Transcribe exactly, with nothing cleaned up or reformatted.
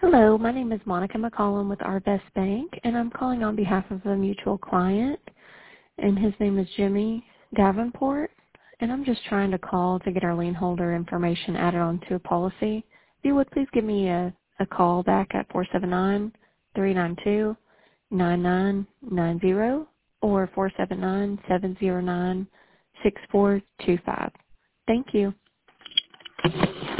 Hello, my name is Monica McCollum with Arvest Bank, and I'm calling on behalf of a mutual client, and his name is Jimmy Davenport, and I'm just trying to call to get our lien holder information added onto a policy. If you would, please give me a, a call back at four seven nine, three nine two, nine nine nine zero or four seven nine, seven zero nine, six four two five. Thank you.